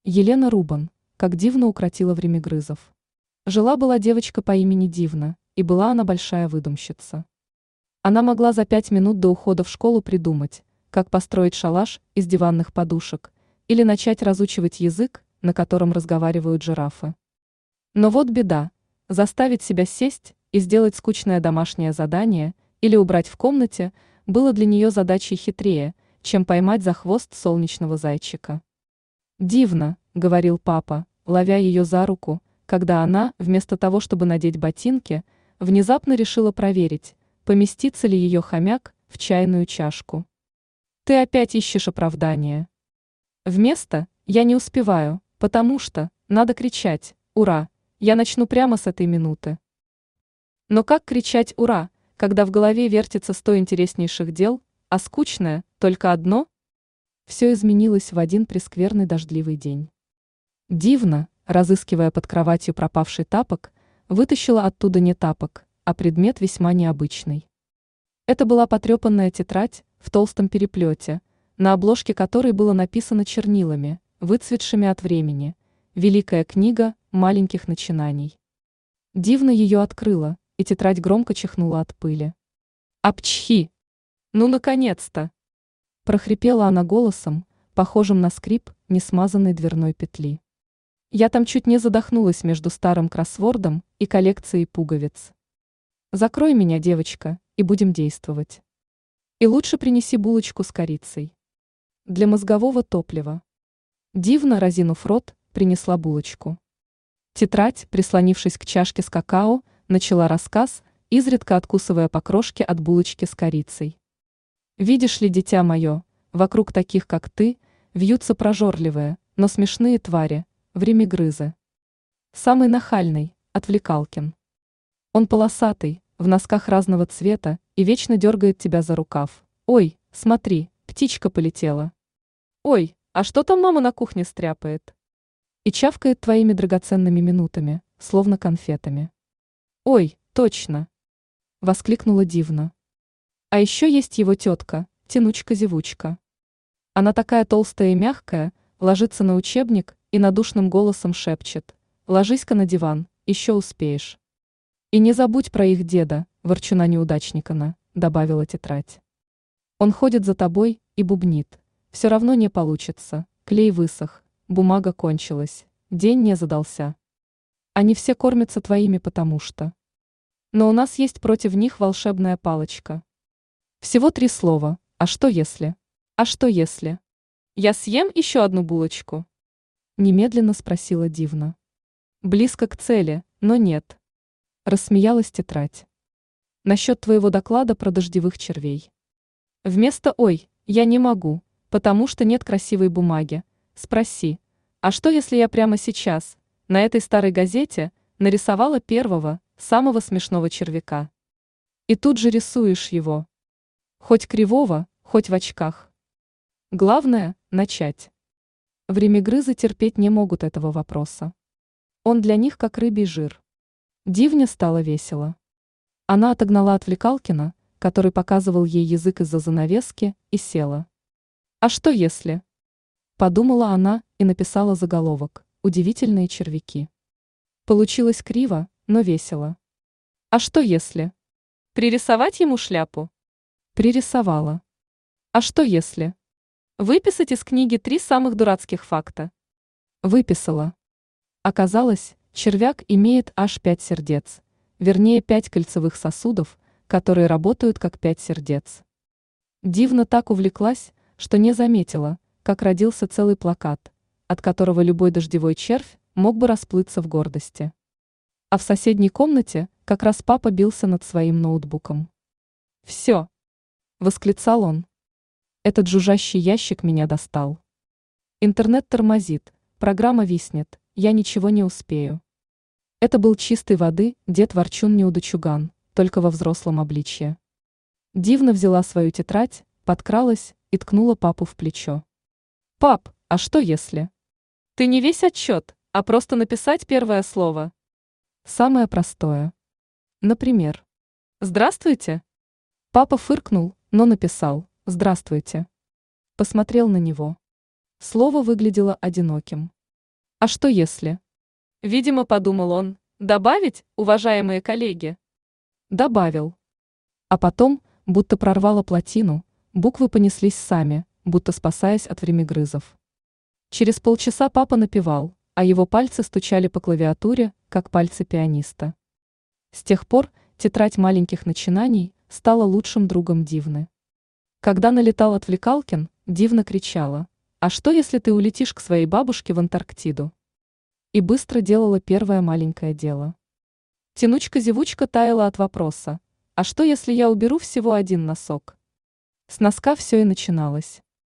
Елена Рубан, как Дивна укротила времягрызов. Жила-была девочка по имени Дивна, и была она большая выдумщица. Она могла за 5 минут до ухода в школу придумать, как построить шалаш из диванных подушек или начать разучивать язык, на котором разговаривают жирафы. Но вот беда: заставить себя сесть и сделать скучное домашнее задание или убрать в комнате было для нее задачей хитрее, чем поймать за хвост солнечного зайчика. «Дивно», — говорил папа, ловя ее за руку, когда она, вместо того, чтобы надеть ботинки, внезапно решила проверить, поместится ли ее хомяк в чайную чашку. «Ты опять ищешь оправдания». Вместо «я не успеваю, потому что» надо кричать «Ура! Я начну прямо с этой минуты». Но как кричать «Ура», когда в голове вертится 100 интереснейших дел, а скучное только одно? Все изменилось в один прескверный дождливый день. Дивна, разыскивая под кроватью пропавший тапок, вытащила оттуда не тапок, а предмет весьма необычный. Это была потрепанная тетрадь в толстом переплете, на обложке которой было написано чернилами, выцветшими от времени: «Великая книга маленьких начинаний». Дивна ее открыла, и тетрадь громко чихнула от пыли. «Апчхи! Ну, наконец-то!» Прохрипела она голосом, похожим на скрип несмазанной дверной петли. «Я там чуть не задохнулась между старым кроссвордом и коллекцией пуговиц. Закрой меня, девочка, и будем действовать. И лучше принеси булочку с корицей. Для мозгового топлива». Дивна, разинув рот, принесла булочку. Тетрадь, прислонившись к чашке с какао, начала рассказ, изредка откусывая по крошке от булочки с корицей. «Видишь ли, дитя мое, вокруг таких, как ты, вьются прожорливые, но смешные твари, времягрызы. Самый нахальный — Отвлекалкин. Он полосатый, в носках разного цвета и вечно дергает тебя за рукав. Ой, смотри, птичка полетела. Ой, а что там мама на кухне стряпает?» И чавкает твоими драгоценными минутами, словно конфетами. «Ой, точно!» — воскликнула Дивна. «А еще есть его тетка, Тянучка-зевучка. Она такая толстая и мягкая, ложится на учебник и надушным голосом шепчет: ложись-ка на диван, еще успеешь. И не забудь про их деда, ворчуна-неудачникана», — добавила тетрадь. «Он ходит за тобой и бубнит: все равно не получится, клей высох, бумага кончилась, день не задался. Они все кормятся твоими потому что. Но у нас есть против них волшебная палочка. Всего 3 слова: а что если? А что если? Я съем еще одну булочку?» Немедленно спросила Дивна. «Близко к цели, но нет». Рассмеялась тетрадь. «Насчет твоего доклада про дождевых червей. Вместо «ой, я не могу, потому что нет красивой бумаги», спроси: а что если я прямо сейчас, на этой старой газете, нарисовала первого, самого смешного червяка? И тут же рисуешь его. Хоть кривого, хоть в очках. Главное – начать». Времягрызы терпеть не могут этого вопроса. Он для них как рыбий жир. Дивне стало весело. Она отогнала Отвлекалкина, который показывал ей язык из-за занавески, и села. «А что если?» Подумала она и написала заголовок: «Удивительные червяки». Получилось криво, но весело. «А что если?» Пририсовать ему шляпу? Пририсовала. «А что если?» Выписать из книги 3 самых дурацких факта? Выписала. Оказалось, червяк имеет аж 5 сердец, вернее 5 кольцевых сосудов, которые работают как 5 сердец. Дивна так увлеклась, что не заметила, как родился целый плакат, от которого любой дождевой червь мог бы расплыться в гордости. А в соседней комнате как раз папа бился над своим ноутбуком. «Все!» — восклицал он. «Этот жужжащий ящик меня достал. Интернет тормозит, программа виснет, я ничего не успею». Это был чистой воды дед Ворчун-неудачуган, только во взрослом обличье. Дивна взяла свою тетрадь, подкралась и ткнула папу в плечо. «Пап, а что если? Ты не весь отчет, а просто написать первое слово. Самое простое. Например, «Здравствуйте». Папа фыркнул, но написал «Здравствуйте». Посмотрел на него. Слово выглядело одиноким. А что если? Видимо, подумал он, добавить, уважаемые коллеги? Добавил. А потом, будто прорвало плотину, буквы понеслись сами, будто спасаясь от времигрызов. Через полчаса папа напевал, а его пальцы стучали по клавиатуре, как пальцы пианиста. С тех пор тетрадь маленьких начинаний стала лучшим другом Дивны. Когда налетал отвлекалкин, Дивна кричала: «А что, если ты улетишь к своей бабушке в Антарктиду?» И быстро делала первое маленькое дело. Тянучка-зевучка таяла от вопроса: «А что, если я уберу всего один носок?» С носка все и начиналось.